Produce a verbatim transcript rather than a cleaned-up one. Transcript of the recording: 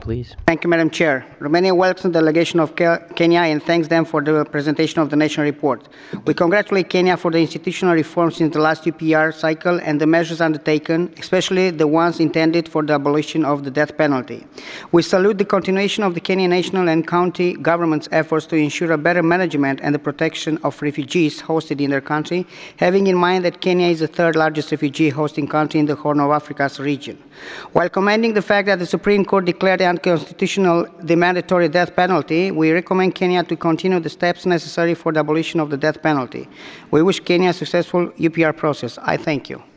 please. Thank you, Madam Chair. Romania welcomes the delegation of Ke- Kenya and thanks them for the presentation of the national report. We congratulate Kenya for the institutional reforms in the last U P R cycle and the measures undertaken, especially the ones intended for the abolition of the death penalty. We salute the continuation of the Kenyan national and county government's efforts to ensure a better management and the protection of refugees hosted in their country, having in mind that Kenya is the third largest refugee hosting country in the Horn of Africa's region. While commending the fact that the Supreme Court declared unconstitutional the mandatory death penalty, we recommend Kenya to continue the steps necessary for the abolition of the death penalty. We wish Kenya a successful U P R process. I thank you.